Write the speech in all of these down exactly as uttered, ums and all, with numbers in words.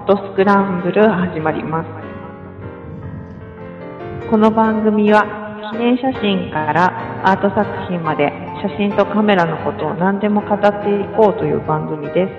トスクランブル始まります。この番組は記念写真からアート作品まで写真とカメラのことを何でも語っていこうという番組です。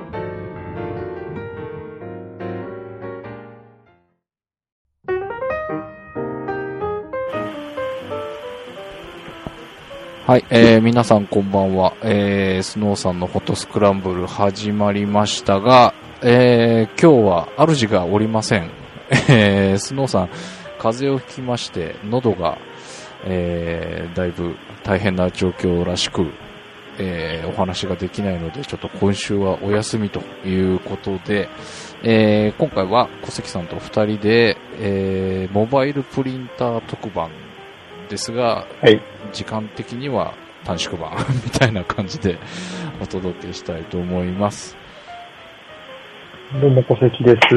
はい、えー、皆さんこんばんは、えー、スノーさんのフォトスクランブル始まりましたが、えー、今日は主がおりません。えー、スノーさん風邪をひきまして喉が、えー、だいぶ大変な状況らしく、えー、お話ができないのでちょっと今週はお休みということで、えー、今回は小関さんとふたりで、えー、モバイルプリンター特番ですが、はい、時間的には短縮版みたいな感じでお届けしたいと思います。 どうも小関です。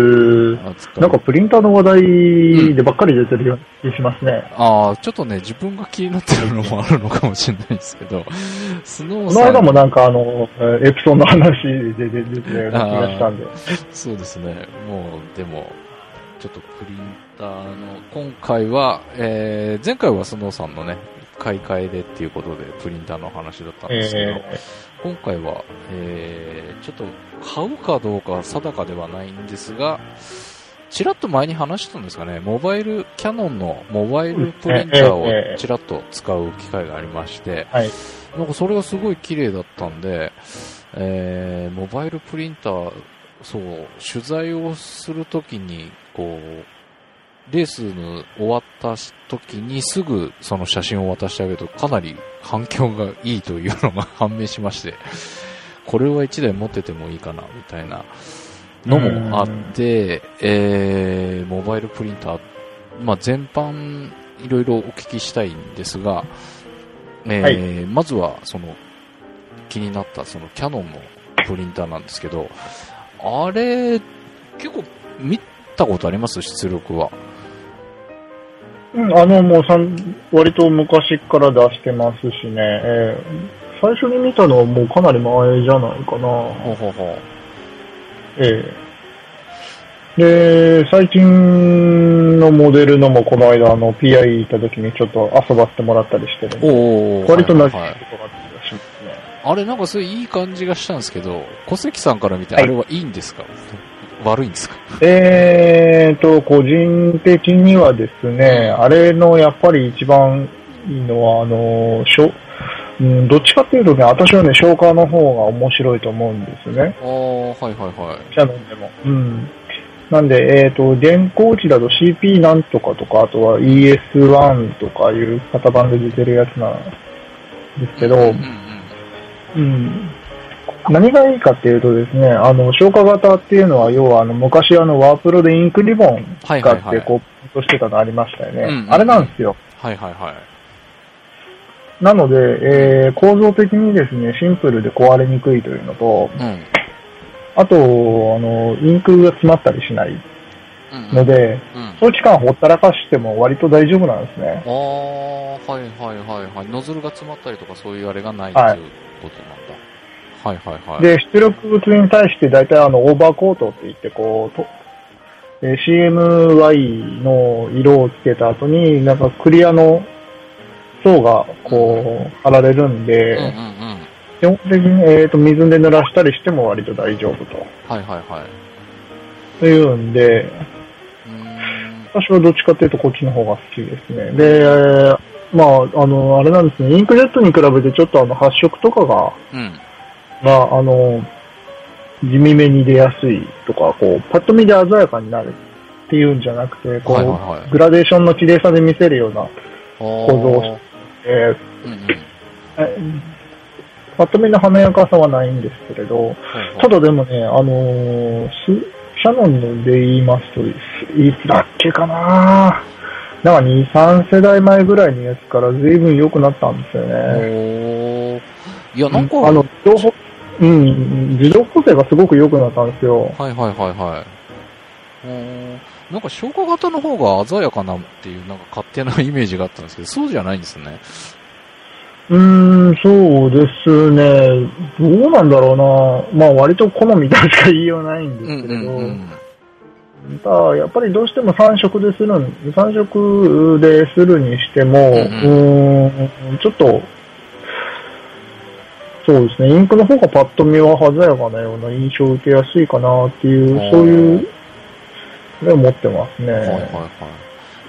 なんかプリンターの話題でばっかり出てるような気がしますね。 うん、ああ、ちょっとね自分が気になってるのもあるのかもしれないですけど、スノーさんこの間もなんかあのエプソンの話で出てたような気がしたんで。 そうですね。もうでも。ちょっとプリンターの今回は、えー、前回はスノーさんのね買い替えでっていうことでプリンターの話だったんですけど、えー、今回は、えー、ちょっと買うかどうか定かではないんですが、ちらっと前に話したんですかね、モバイルキヤノンのモバイルプリンターをちらっと使う機会がありまして、えーえー、なんかそれがすごい綺麗だったんで、えー、モバイルプリンターそう取材をするときにこうレースの終わった時にすぐその写真を渡してあげるとかなり反響がいいというのが判明しまして、これはいちだい持っててもいいかなみたいなのもあって、えー、モバイルプリンター、まあ、全般いろいろお聞きしたいんですが、えーはい、まずはその気になったそのキヤノンのプリンターなんですけど、あれ結構見たことあります？出力は。 うん、あのもうさん割と昔から出してますしね、えー、最初に見たのはもうかなり前じゃないかな。 ほうほうほう。 ええー、で最近のモデルのもこの間あの ピーアイ 行った時にちょっと遊ばせてもらったりしてるんで、お割と馴染みところがあったりしますね。 あれなんかそういういい感じがしたんですけど、小関さんから見てあれはいいんですか？はい、悪いんですか？ えーと、個人的にはですね、あれのやっぱり一番いいのは、あの、しょ、うん、どっちかっていうとね、私はね、消化の方が面白いと思うんですね。 ああ、はいはいはい。 キヤノンでも。うん。なんで、えーと、現行値だと シーピー なんとかとか、あとは イーエスワン とかいう型番で出てるやつなんですけど、うん、うんうん、何がいいかっていうとですね、あの消化型っていうのは要はあの昔あのワープロでインクリボン使ってこうプリントしてたのありましたよね、うんうん、あれなんですよ。 はいはいはい。 なので、えー、構造的にですねシンプルで壊れにくいというのと、うん、あとあのインクが詰まったりしないので、うんうん、長期間ほったらかしても割と大丈夫なんですね。 ああ、はいはいはいはい。ノズルが詰まったりとかそういうあれがないっていうことなんだ。はいはいはい。 で、出力物に対して大体あのオーバーコートって言ってこうと、えー、シーエムワイ の色をつけた後になんかクリアの層がこう、うん、貼られるんで、うんうんうん、基本的に、えーと、水で濡らしたりしても割と大丈夫と。 はいはいはい。 というんで、私はどっちかっていうとこっちの方が好きですね。で、まあ、あの、あれなんですね、インクジェットに比べてちょっとあの発色とかが、うんが、あの、地味めに出やすいとか、こう、パッと見で鮮やかになるっていうんじゃなくて、こう、はいはいはい、グラデーションの綺麗さで見せるような構造をして、えーうんうん、パッと見の華やかさはないんですけれど、はいはい、ただでもね、あのー、キヤノンで言いますと、いつだっけかななんかに、さん世代前ぐらいのやつから随分良くなったんですよね。 いや、なんか、 あの、情報、うん、自動補正がすごく良くなったんですよ。 はいはいはいはい。うん、なんか消化型の方が鮮やかなっていう、なんか勝手なイメージがあったんですけど、そうじゃないんですね。 うーん、そうですね。どうなんだろうな。まあ割と好みとしか言いようないんですけれど、うんうんうん、 ただ、やっぱりどうしてもさん色でする、さん色でするにしても、うん、うーんちょっと、そうですね、インクの方がパッと見は鮮やかなような印象を受けやすいかなっていう、そういうのを持ってますね。はいはいはい。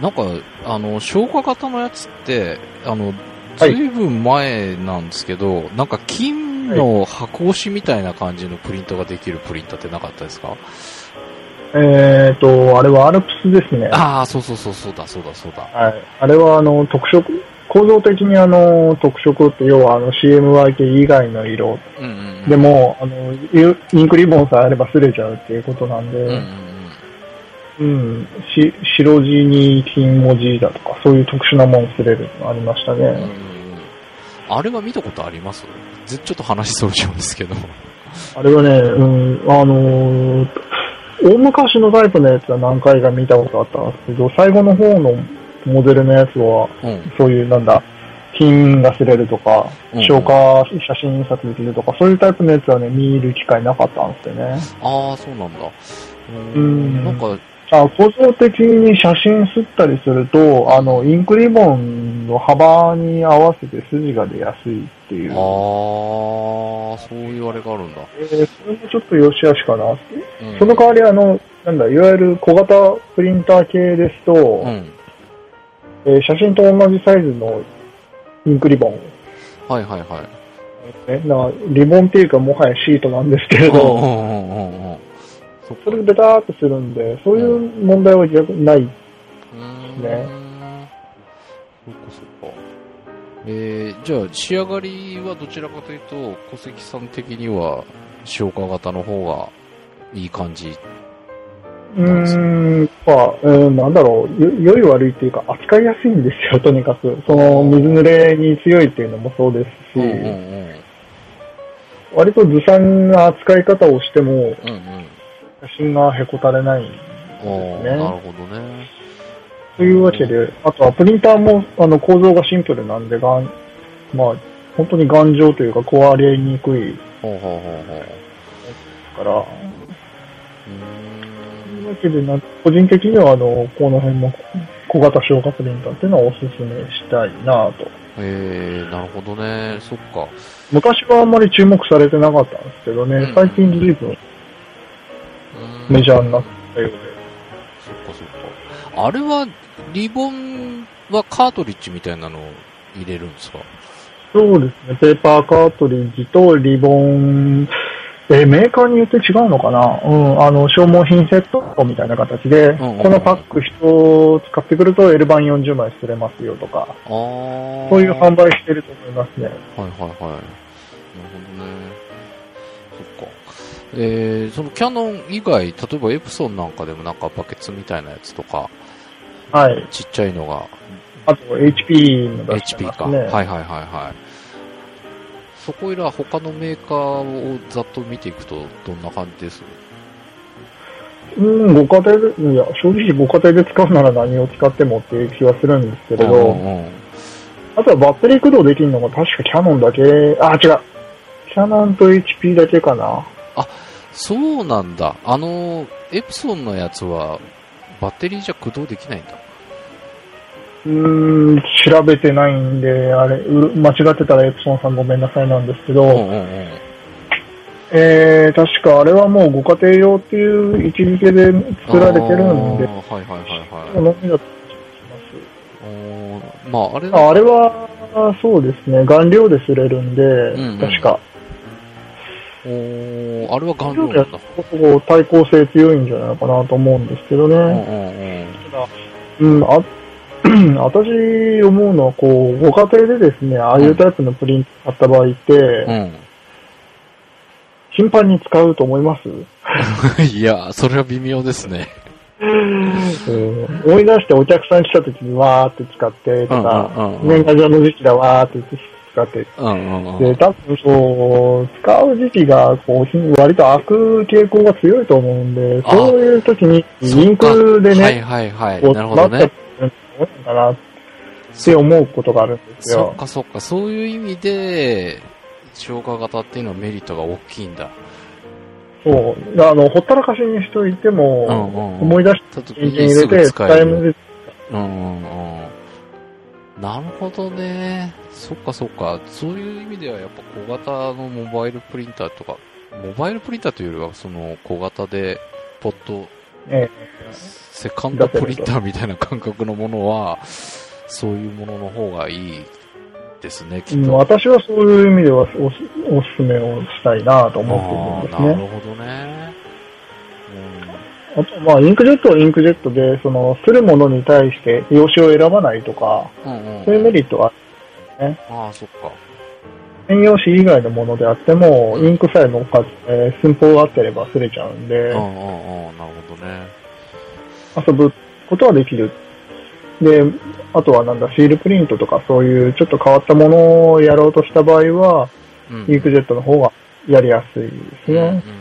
なんか、あの、消化型のやつって、あの、ずいぶん前なんですけど、はい、なんか金の箱押しみたいな感じのプリントができるプリンターってなかったですか？ えーと、あれはアルプスですね。 ああ、そうそうそう、そうだ、そうだ、そうだ。 はい。あれは、あの、特色、構造的にあの、特色って、要はあの シーエムワイケー 以外の色。うんうんうん、でも、あの、インクリボンさえあれば擦れちゃうっていうことなんで、うん、うん、し、白地に金文字だとか、そういう特殊なもん擦れるのありましたね。うん、 あれは見たことあります？ちょっと話それちゃうんですけど。 あれはね、うん、あのー、大昔のタイプのやつは何回か見たことあったんですけど、最後の方のモデルのやつは、うん、そういうなんだ、金が擦れるとか、うんうん、消化写真印刷できるとか、そういうタイプのやつはね、見る機会なかったんですよね。 ああ、そうなんだ。 うん。なんか、あ構造的に写真吸ったりすると、あの、インクリボンの幅に合わせて筋が出やすいっていう。 ああ、そういうあれがあるんだ。 えー、それもちょっと良し悪しかなって、うん。その代わりあの、なんだ、いわゆる小型プリンター系ですと、うんえー、写真と同じサイズのインクリボン。 はいはいはい。 ね、なリボンっていうかもはやシートなんですけれど、うんうんうんうん、それでベターっとするんで、そういう問題は逆にないですね。 そっかそっか。えー、じゃあ仕上がりはどちらかというと、小関さん的には消化型の方がいい感じうーん、まあ、えー、なんだろう、よ、良い悪いっていうか、扱いやすいんですよ、とにかく。その、水濡れに強いっていうのもそうですし、うんうんうん、割とずさんな扱い方をしても、うんうん、写真がへこたれないんですね。 なるほどね。 というわけで、あとはプリンターもあの構造がシンプルなんで、がんまあ、本当に頑丈というか壊れにくいほうほうほうほうから、というわけでな、個人的にはあの、この辺も小型消化プリンターっていうのはおすすめしたいなと。 へー、なるほどね。そっか。 昔はあんまり注目されてなかったんですけどね、うん、最近随分メジャーになったようで。 そっかそっか。あれは、リボンはカートリッジみたいなのを入れるんですか？ そうですね。ペーパーカートリッジとリボン、えー、メーカーによって違うのかな、うん、あの、消耗品セットみたいな形で、うんうんうん、このパック一つ使ってくると エル 版よんじゅうまい刷れますよとか、あそういう販売してると思いますね。はいはいはい。なるほどね。そっか。えー、そのキャノン以外、例えばエプソンなんかでもなんかバケツみたいなやつとか、はい。ちっちゃいのが。 あと エイチピー の出してますね。エイチピーか。はいはいはいはい。そこいら他のメーカーをざっと見ていくとどんな感じです？ うん、ご家庭で、いや、正直ご家庭で使うなら何を使ってもっていう気はするんですけれど、うんうん、あとはバッテリー駆動できるのが確かキャノンだけ、あ、違う。キャノンと エイチピー だけかな。 あ、そうなんだ。あの、エプソンのやつはバッテリーじゃ駆動できないんだ。 うーん、調べてないんで、あれ、間違ってたらエプソンさんごめんなさいなんですけど、うんうんうん、えー、確かあれはもうご家庭用っていう位置づけで作られてるんで、はいはいはいはい。のみだと思います。まあ、あれはあれは、そうですね、顔料で擦れるんで、うんうん、確か。 おあれは顔料なんだ。 対抗性強いんじゃないかなと思うんですけどね。うんうんうん、うん、あ私思うのは、こう、ご家庭でですね、ああいうタイプのプリント買った場合って、うん、頻繁に使うと思います？ いや、それは微妙ですね。 うん、思い出してお客さん来た時にわーって使ってとか、うんうんうんうん、年賀状の時期だわーって使って、うんうんうん、で、多分そう、使う時期がこう割と開く傾向が強いと思うんで、そういう時にインクでね、はいはいはい、なるほどね。かなって思うことがあるんですよ。 そっかそっか、そういう意味で消化型っていうのはメリットが大きいんだ。 そう。あの、ほったらかしにしといても、うんうん、思い出した時に入れて、タイムで。 うんうんうん。なるほどね。そっかそっか。そういう意味ではやっぱ小型のモバイルプリンターとか、モバイルプリンターというよりはその小型でポット、ええ、セカンドプリンターみたいな感覚のものは、そういうものの方がいいですね、きっと。 私はそういう意味ではおす、おすすめをしたいなと思ってるんですね。 なるほどね。 うん、あと、まあ、インクジェットはインクジェットで、その、するものに対して用紙を選ばないとか、うんうんうん、そういうメリットはあるんですね。 ああ、そっか。 専用紙以外のものであっても、インクさえ乗っかって、寸法が合ってれば擦れちゃうんで、うんうんうん、なるほどね。 遊ぶことはできる。で、あとはなんだ、シールプリントとかそういうちょっと変わったものをやろうとした場合は、うん、インクジェットの方がやりやすいですね。うんうんうんうん、なる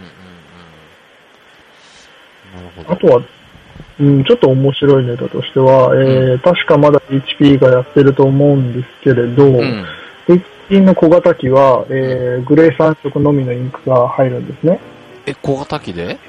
ほど。あとは、うん、ちょっと面白いネタとしては、えーうん、確かまだ エイチピー がやってると思うんですけれど、うん、エイチピー の小型機は、えー、グレーさん色のみのインクが入るんですね。 え、小型機で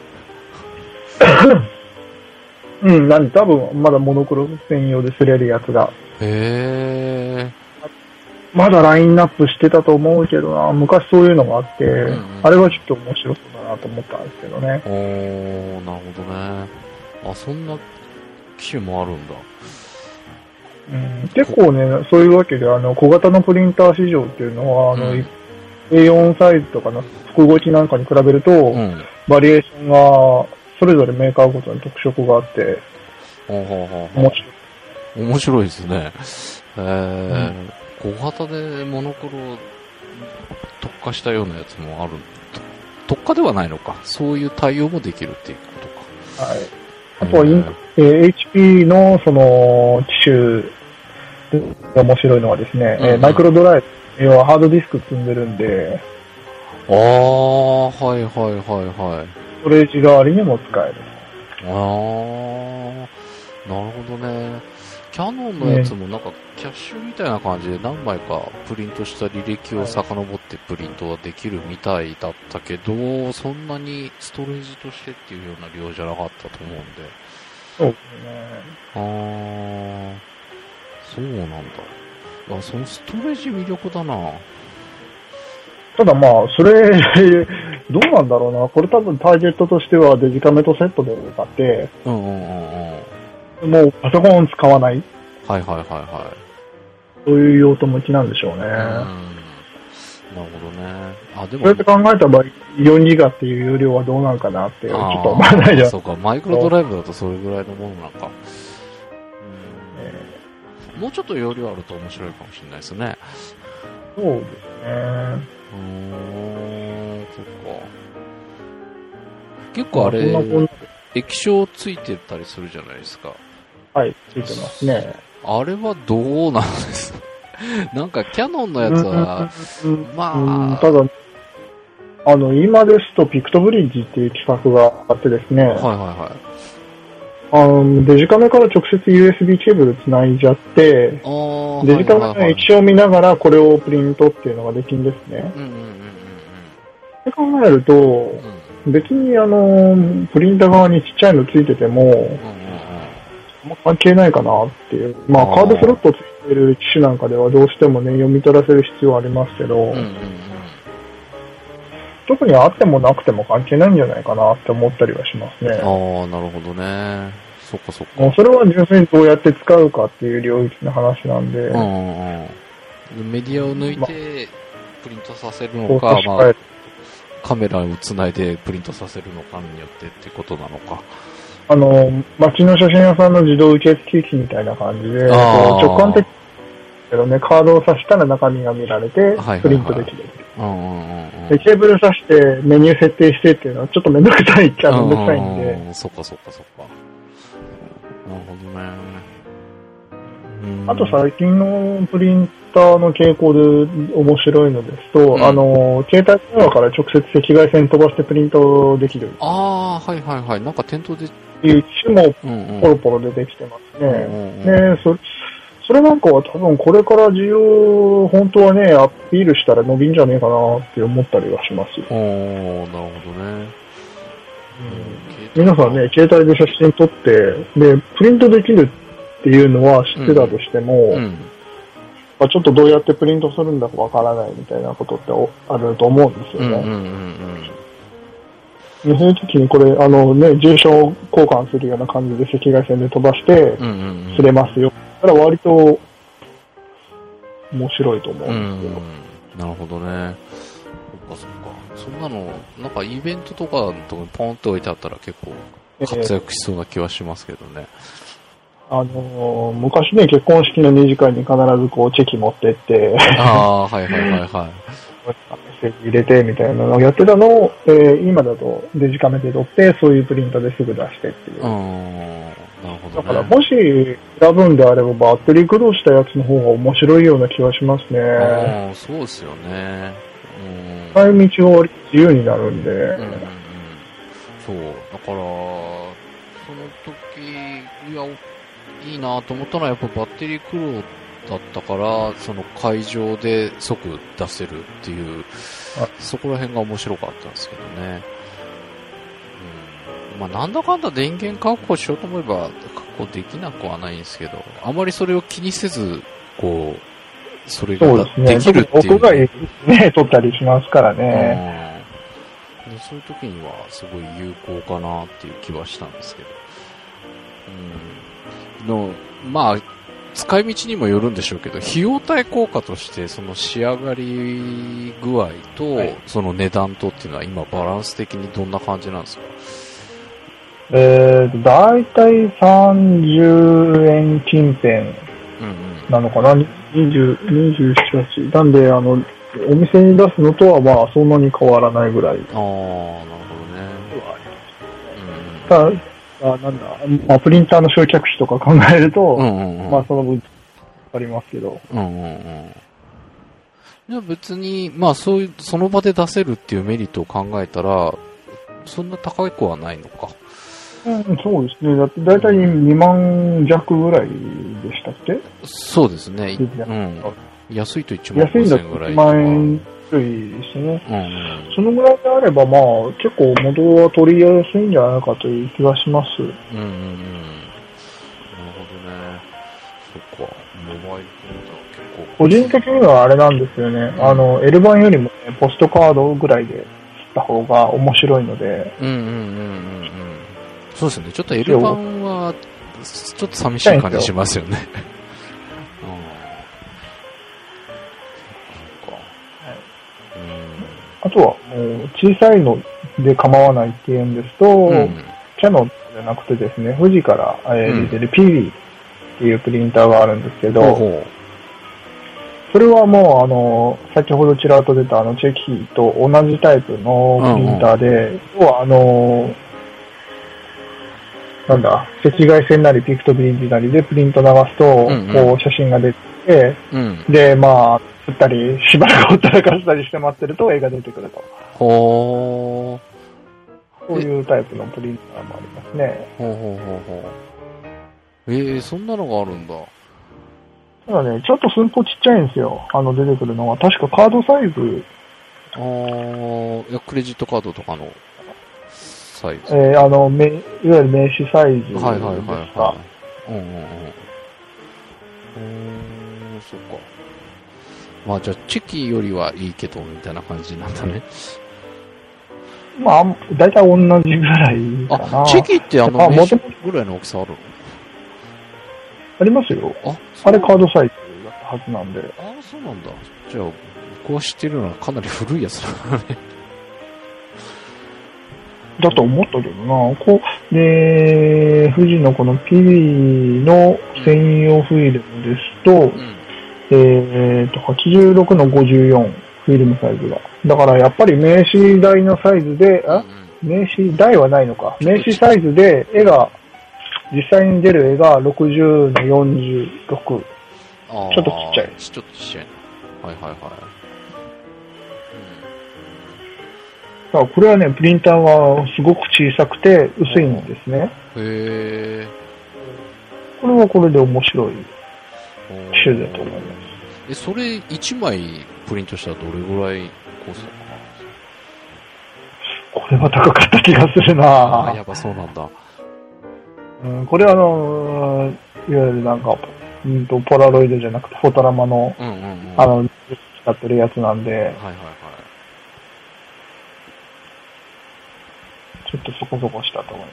うん、なん多分まだモノクロ専用で擦れるやつが。 へー。 まだラインナップしてたと思うけどな、昔そういうのがあって、うんうん、あれはちょっと面白そうだなと思ったんですけどね。 おー、なるほどね。あ、そんな機種もあるんだ。 うん、結構ね、そういうわけで、あの、小型のプリンター市場っていうのは、あの、うん、エーよん サイズとかの複合機なんかに比べると、うん、バリエーションが、それぞれメーカーごとに特色があって、 ほうほうほう面白い。面白いですね。えーうん、小型でモノクロ特化したようなやつもある。特化ではないのか。そういう対応もできるっていうことか。 はい。あとは、えー、エイチピー のその機種で面白いのはですね、うんうん、えー、マイクロドライブ、要はハードディスク積んでるんで、 ああ、はいはいはいはい。 ストレージ代わりにも使える。 ああ、なるほどね。キャノンのやつもなんかキャッシュみたいな感じで何枚かプリントした履歴を遡ってプリントはできるみたいだったけど、そんなにストレージとしてっていうような量じゃなかったと思うんで。 そうですね。 ああ、そうなんだ。あ、そのストレージ魅力だな。 ただまあ、それ、どうなんだろうな。これ多分ターゲットとしてはデジカメとセットで買って、うんうんうんうん、もうパソコン使わない。 はいはいはいはい。 そういう用途向きなんでしょうね。うん、なるほどね。あ、でも。 そうやって考えた場合、よんギガっていう容量はどうなんかなって、ちょっと思わないじゃん。 そうか、マイクロドライブだとそれぐらいのものなんか。うん、えー、もうちょっと容量あると面白いかもしれないですね。 そうですね。 うーん、そっか。結構あれ、液晶ついてたりするじゃないですか。 はい、ついてますね。 あれはどうなんですかなんかキャノンのやつは、まあ、 ただ、あの、今ですとピクトブリッジっていう企画があってですね。はいはいはい。あの、デジカメから直接 ユーエスビー ケーブル繋いじゃって、デジカメの液晶を見ながらこれをプリントっていうのができるんですね。うんうんうんうん。って考えると、うん、別にあの、プリンター側にちっちゃいのついてても、うんうんうん、まあ、関係ないかなっていう。まあ、カードスロットついてる機種なんかではどうしてもね、読み取らせる必要はありますけど、うんうんうん、特にあってもなくても関係ないんじゃないかなって思ったりはしますね。 ああ、なるほどね。そっかそっか。 もうそれは純粋にどうやって使うかっていう領域の話なんで。うんうんうん。メディアを抜いてプリントさせるのか、まあ、カメラをつないでプリントさせるのかによってってことなのか。 あの、街の写真屋さんの自動受付機みたいな感じで、直感的けどね、カードを挿したら中身が見られて、プリントできる。で、ケーブル挿してメニュー設定してっていうのはちょっとめんどくさいっちゃめんどくさいんで。 そっかそっかそっか。なるほどね。 あと最近のプリンターの傾向で面白いのですと、うん、あの、携帯電話から直接赤外線飛ばしてプリントできる。 ああ、はいはいはい。なんか店頭で。 いう機種もポロポロ出てきてますね。で、そそれなんかは多分これから需要、本当はね、アピールしたら伸びんじゃねえかなって思ったりはします。 おー、なるほどね。 うん、皆さんね、携帯で写真撮って、で、プリントできるっていうのは知ってたとしても、うんうんまあ、ちょっとどうやってプリントするんだかわからないみたいなことってあると思うんですよね。うんうんうんうん、そういう時にこれ、あのね、住所交換するような感じで赤外線で飛ばしてすれますよ。だから割と面白いと思うんですけど。 うん、なるほどね。そっかそっか。そんなの、なんかイベントとかのとこにポンって置いてあったら結構活躍しそうな気はしますけどね。 えー、あのー、昔ね、結婚式の二次会に必ずこうチェキ持ってって。 ああ、はいはいはいはい。 メッセージ入れてみたいなのをやってたのを、えー、今だとデジカメで撮って、そういうプリントですぐ出してっていう。 うん、なるほどね。 だからもし選ぶんであればバッテリー駆動したやつの方が面白いような気がしますね。 ああ、そうですよね。 うん。使い道が割と自由になるんで。うんうんうん、 そう。だから、その時、いや、いいなと思ったのはやっぱバッテリー駆動だったから、その会場で即出せるっていう、そこら辺が面白かったんですけどね。うん、まあなんだかんだ電源確保しようと思えば確保できなくはないんですけど、あまりそれを気にせず、こう、それができるっていう。 屋外ね、撮ったりしますからね。 うん、でそういう時にはすごい有効かなっていう気はしたんですけど。うん、のまあ使い道にもよるんでしょうけど、費用対効果としてその仕上がり具合と、はい、その値段とっていうのは今バランス的にどんな感じなんですか？ えーと、だいたいさんじゅうえん近辺なのかな、うんうん、にじゅう、にじゅうなな、はち。なんで、あの、お店に出すのとはまあそんなに変わらないぐらい。ああ、なるほどね。うん、たあなんだ、まあ、プリンターの焼却費とか考えると、うんうんうん、まあその分ありますけど。うんうんうん。 じゃあ別に、まあそういう、その場で出せるっていうメリットを考えたら、そんな高い子はないのか。 うん、そうですね。だって大体にまん弱ぐらいでしたっけ？ そうですね。うん。安いといちまんごせん円ぐらい。 安いんだといちまんえんくらいですね。うんうん、そのぐらいであれば、まあ、結構元は取りやすいんじゃないかという気がします。うんうんうん。なるほどね。そっか。モバイルコンタ結構。 個人的にはあれなんですよね。うん、あの、L 版よりも、ね、ポストカードぐらいで吸った方が面白いので。うんうんうんうんうん。 そうですね。ちょっと L 版は、ちょっと寂しい感じしますよね。 あとは、もう小さいので構わないっていうんですと、うん、キャノンじゃなくてですね、富士から、えー、出てる ピービー っていうプリンターがあるんですけど、うん、それはもう、あの、先ほどちらっと出たあのチェキと同じタイプのプリンターで、要は、あの、なんだ、赤外線なりピクトビリンジなりでプリント流すと、うんうん、こう写真が出て、うん、で、まあ、振ったり、しばらくほったらかしたりして待ってると絵が出てくると。ほー。そういうタイプのプリンターもありますね。ほうほうほうほう。えー、そんなのがあるんだ。 ただね、ちょっと寸法ちっちゃいんですよ。あの出てくるのは。確かカードサイズ。 あー、いや、クレジットカードとかのサイズ。 えー、あの、め、いわゆる名刺サイズですか。はいはいはいはい。うんうんうん。うーん、そっか。まあじゃあチェキよりはいいけどみたいな感じなんだね。 まあだいたい同じぐらいかな。 あ、チェキってあの名刺ぐらいの大きさあるの？ ありますよ。あ、あれカードサイズだったはずなんで。 ああ、そうなんだ。じゃあ僕は知ってるのはかなり古いやつだね。 だと思ったけどな。こうで富士のこの ピービー の専用フィルムですと。うんえっと、はちじゅうろくのごじゅうよん、フィルムサイズが。だからやっぱり名刺台のサイズで、あ、うん、名刺台はないのか。名刺サイズで絵が、実際に出る絵がろくじゅうのよんじゅうろく。ちょっとちっちゃい。 ちょっとちっちゃいな。はいはいはい。 うん、だからこれはね、プリンターがすごく小さくて薄いんですね。へー。これはこれで面白い。 機種だと思います。 え、それいちまいプリントしたらどれぐらいコストかな？これは高かった気がするなああ、やっぱそうなんだ。 うん、これはあの、いわゆるなんか、うんと、ポラロイドじゃなくてフォトラマの、うんうんうん、あの、使ってるやつなんで、はいはいはい。ちょっとそこそこしたと思います。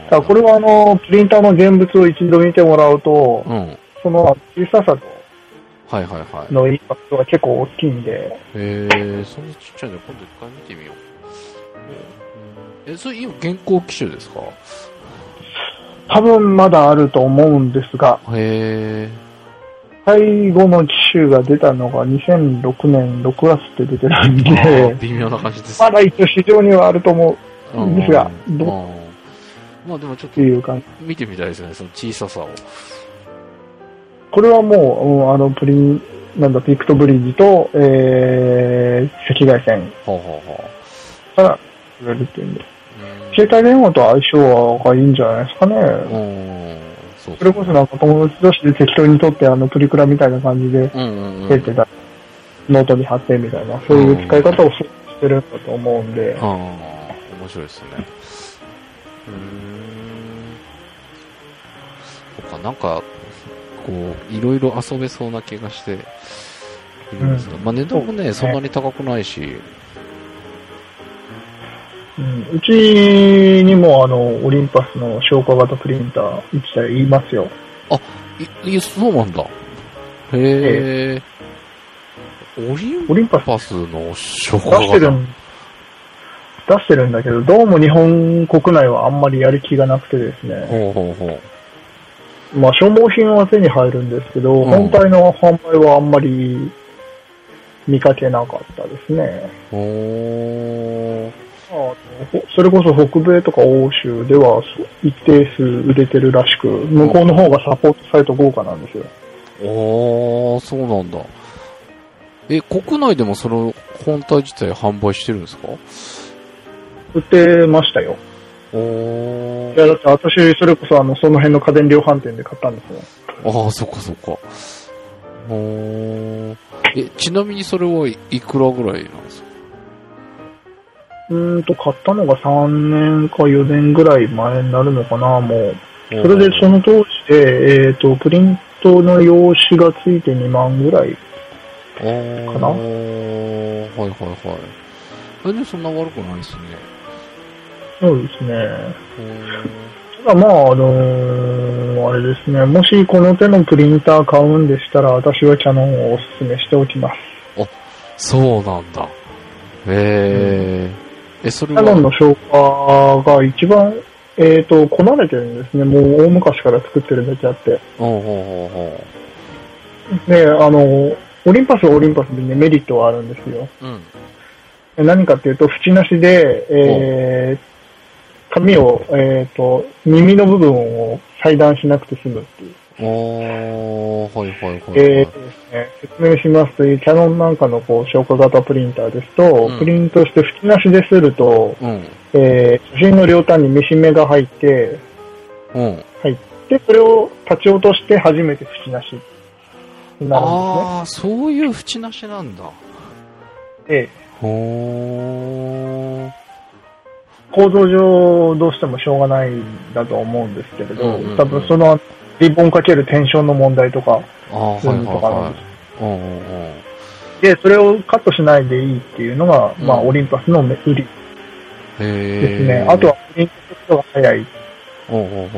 ただこれはあの、プリンターの現物を一度見てもらうと、うん、その小ささと、はいはいはい。のインパクトが結構大きいんで。へえ、そんなちっちゃいの今度一回見てみよう。え、それ今現行機種ですか？ 多分まだあると思うんですが。へー。最後の機種が出たのがにせんろくねんろくがつって出てるんで。 微妙な感じです、 ね。まだ一応市場にはあると思うんですが、どうまあでもちょっと見てみたいですね、その小ささを。 これはもう、あの、プリン、なんだ、ピクトブリッジと、えー、赤外線から売れるっていうんで。携帯電話と相性がいいんじゃないですかね。そうそう、それこそなんか友達同士で適当にとってあのプリクラみたいな感じで、出てた、ノートに貼ってみたいな、そういう使い方をしてるんだと思うんで。 ああ、面白いですね。うーん。そっか、なんか、こう、いろいろ遊べそうな気がしているんですが、うん、まあ値段もね、そんなに高くないし、 うん、うちにもあの、オリンパスの消化型プリンターいちだい言いますよ。 あ、い、いそうなんだ。へえ。オリンパスの消化型出してるん、出してるんだけど、どうも日本国内はあんまりやる気がなくてですね。ほうほうほう。まあ消耗品は手に入るんですけど、うん、本体の販売はあんまり見かけなかったですね。おー。それこそ北米とか欧州では一定数売れてるらしく、向こうの方がサポートサイト豪華なんですよ。 ああ、そうなんだ。え、国内でもその本体自体販売してるんですか？ 売ってましたよ。おー。いや、だって私、それこそあの、その辺の家電量販店で買ったんですよ。 ああ、そっかそっか。おー。え、ちなみにそれはいくらぐらいなんですか？ うーんと、買ったのがさんねんかよねんぐらい前になるのかな、もう。それでその当時で、えっと、プリントの用紙がついてにまんぐらいかな。はいはいはい。全然そんな悪くないですね。 そうですね。ただまあ、あのー、あれですね、もしこの手のプリンター買うんでしたら、私はキャノンをお勧めしておきます。 あ、そうなんだ。へー。え、それはキャノンの消化が一番、えっと、こなれてるんですね。もう大昔から作ってるだけあって。ほうほうほう。で、あの、オリンパスはオリンパスでね、メリットはあるんですよ。うん。何かっていうと、縁なしで、えー、紙を、えっと、耳の部分を裁断しなくて済むっていう。おー、はいはいはい、はい。えーとですね、説明しますと、キャノンなんかのこう消化型プリンターですと、うん、プリントして縁なしですると、うん、えー、写真の両端にミシン目が入って、うん、入って、それを立ち落として初めて縁なしになるんですね。ああ、そういう縁なしなんだ。 ええ。ほー。構造上どうしてもしょうがないんだと思うんですけれど、うんうんうん、多分そのリボンかけるテンションの問題とか、そういうのとかあるんです。で、それをカットしないでいいっていうのが、うん、まあ、オリンパスの売りですね。あとは、プリント速度が速い。おうおうおう。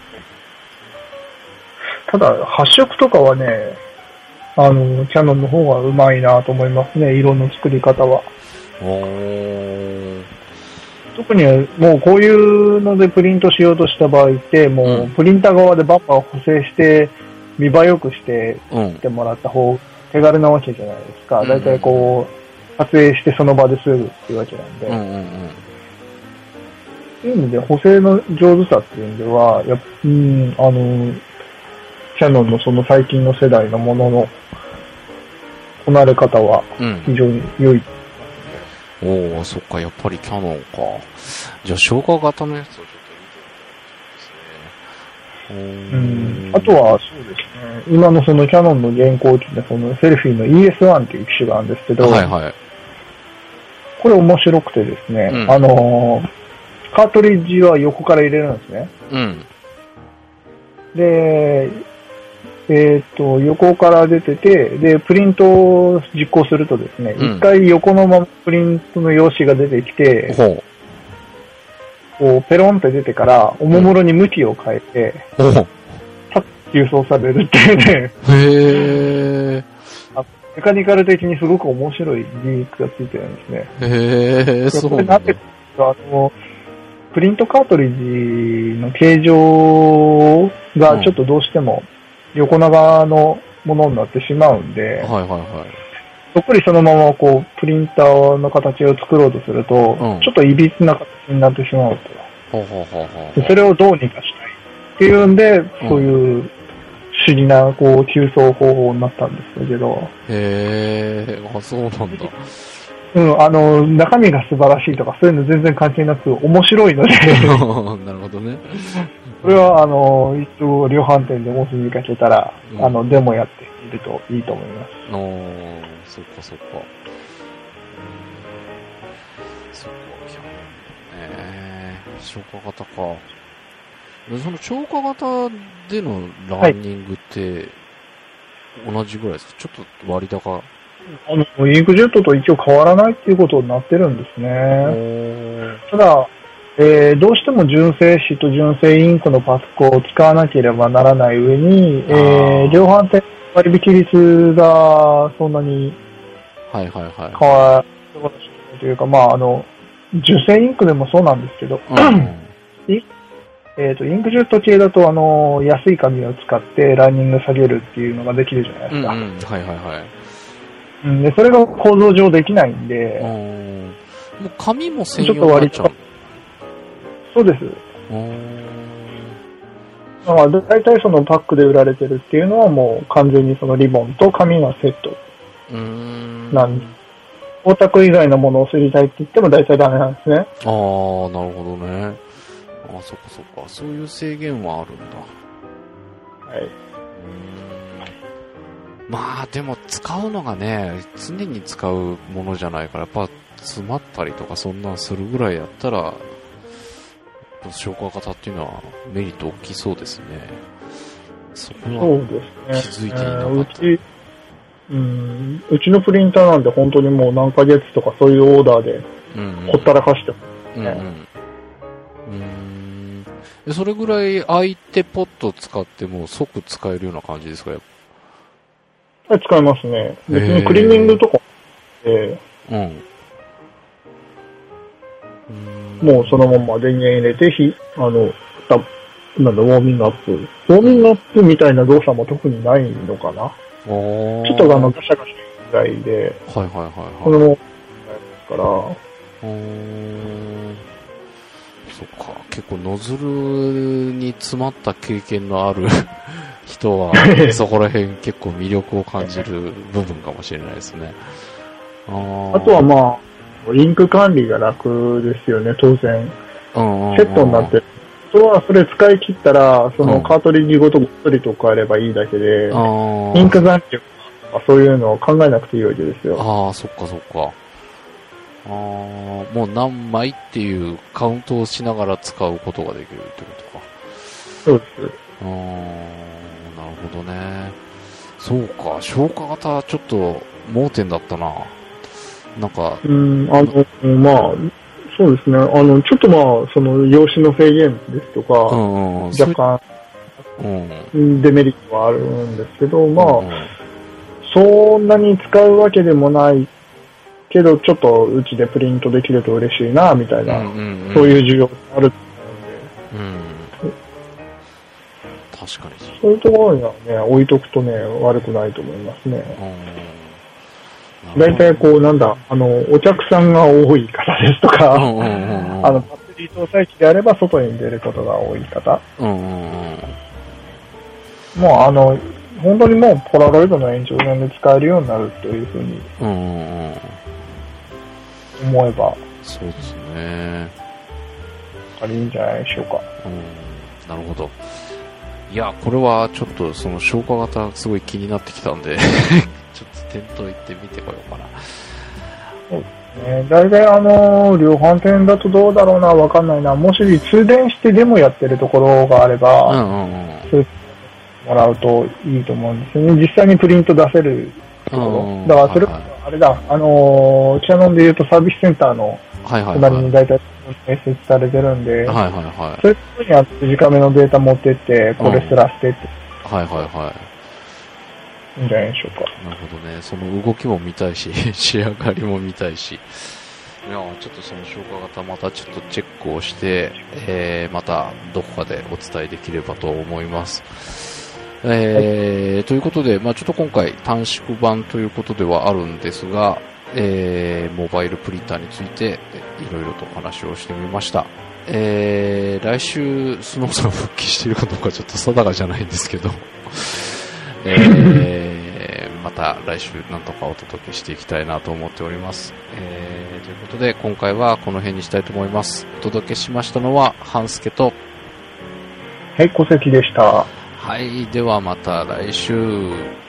ただ、発色とかはね、あの、キャノンの方がうまいなと思いますね、色の作り方は。お特にもうこういうのでプリントしようとした場合って、もうプリンター側でバンバン補正して見栄え良くしてってもらった方が手軽なわけじゃないですか。だいたいこう撮影してその場ですぐっていうわけなんで。うんうんうん、そういう意味で補正の上手さっていう意味では、やっうん、あの、キャノンのその最近の世代のもののこなれ方は非常に良い。うんおー、そっか、やっぱりキャノンか。じゃあ、消化型のやつをちょっと見てみたいですね。 うん、あとは、そうですね、今のそのキヤノンの現行機で、そのセルフィーの イーエスワン っていう機種があるんですけど、 はいはい。 これ面白くてですね、うん、あの、カートリッジは横から入れるんですね。 うん。 で、えっと、横から出てて、で、プリントを実行するとですね、一、うん、回横のままプリントの用紙が出てきて、 ほう。 こう、ペロンって出てから、おもむろに向きを変えて、 うん、 パッと郵送されるっていうね。 へー。 メカニカル的にすごく面白いギミックがついてるんですね。 へー、そうなんだ。 なんであの、プリントカートリッジの形状がちょっとどうしても横長のものになってしまうんで、 はいはいはい。 そっくりそのままこう、プリンターの形を作ろうとすると、うん、ちょっと歪な形になってしまうと。 ほうほうほうほう。 それをどうにかしたいっていうんで、そういう不思議なこう、急走方法になったんですけど。 へー、あ、そうなんだ。 うん、あの、中身が素晴らしいとか、そういうの全然関係なく、面白いので。 なるほどね。 これは、あの、一応、量販店でもし見かけたら、うん、あの、デモやってみるといいと思います。 おー、そっかそっか。そっか、えー、消化型か。その超過型でのランニングって、同じぐらいですか？ちょっと割高？ あの、インクジェットと一応変わらないっていうことになってるんですね。ただ、えー、どうしても純正紙と純正インクのパスコを使わなければならない上に、えー、量販店割引率がそんなにはいはいはい。 変わるというか、まあ、あの、純正インクでもそうなんですけど、うんえっと、インクジェット系だと、あの、安い紙を使ってランニング下げるっていうのができるじゃないですか。 うんうん、はいはいはい。 うん、で、それが構造上できないんで、 もう紙も専用になっちゃう。 そうです。だから大体そのパックで売られてるっていうのはもう完全にそのリボンと紙がセットなんです。光沢以外のものをすりたいって言っても大体ダメなんですね。ああ、なるほどね。ああ、そっかそっか。そういう制限はあるんだ。 はい。 まあでも使うのがね、常に使うものじゃないから、やっぱ詰まったりとかそんなんするぐらいやったら、消化型っていうのはメリット大きそうですね。そこは気づいていなかった。 うち、うん、うちのプリンターなんで本当にもう何ヶ月とかそういうオーダーでほったらかしてますね。うんうんうんうん、それぐらい相手ポット使っても即使えるような感じですか？ はい、使えますね。別にクリーニングとか、えー、うん、もうそのまま電源入れて、ひ、あの、た、なんだ、ウォーミングアップ。ウォーミングアップみたいな動作も特にないのかな。ちょっとあの、ガシャガシャぐらいで、 はいはいはいはい。 これも、ですから、おそっか、結構ノズルに詰まった経験のある人は、そこら辺結構魅力を感じる部分かもしれないですね。 あ, あとはまあ、インク管理が楽ですよね、当然。 うんうん、 セットになってる。あとはそれ使い切ったら、そのカートリッジごとごっそりと変えればいいだけで、うん、インク残留とかそういうのを考えなくていいわけですよ。 ああ、そっかそっか。ああ、もう何枚っていうカウントをしながら使うことができるってことか。 そうです。 ああ、なるほどね。そうか、消化型ちょっと盲点だったな。なんか。 うん、あの、まあ、そうですね。あの、ちょっとまあ、その、用紙の制限ですとか、うんうん、若干、うん、デメリットはあるんですけど、まあ、うんうん、そんなに使うわけでもないけど、ちょっとうちでプリントできると嬉しいな、みたいな、うんうんうん、そういう需要があるっていうので、うん、確かに。 そういうところにはね、置いとくとね、悪くないと思いますね。大体こう、なんだ、あの、お客さんが多い方ですとか、うんうんうんうん、あの、バッテリー搭載機であれば外に出ることが多い方。うんうんうん、もうあの、本当にもうポラロイドの延長線で使えるようになるというふうに思えば、うんうんうん、 そうですね。 いいんじゃないでしょうか。 うん、なるほど。 いや、これはちょっとその消化型すごい気になってきたんで、ちょっと店頭行って見てこようかな。 そうですね。大体あの、量販店だとどうだろうな、わかんないな。もし通電してデモやってるところがあれば、うんうんうん、それもらうといいと思うんですよね。実際にプリント出せるところ。うん、だからそれ、はいはい、あれだ、あの、キヤノンで言うとサービスセンターの隣に大体設置されてるんで、はいはいはい、そういうところにあって短めのデータ持ってって、これすらしてって。 うん、はいはいはい。 いいんじゃないでしょうか。 なるほどね。その動きも見たいし、仕上がりも見たいし。いや、ちょっとその消化型またちょっとチェックをして、えー、またどこかでお伝えできればと思います。えーはい、ということで、まあちょっと今回短縮版ということではあるんですが、えー、モバイルプリンターについていろいろとお話をしてみました。えー、来週スノーさん復帰しているかどうかちょっと定かじゃないんですけど、えー、また来週なんとかお届けしていきたいなと思っております。えー、ということで今回はこの辺にしたいと思います。お届けしましたのは半助と、 はい、小関でした。 はい、ではまた来週。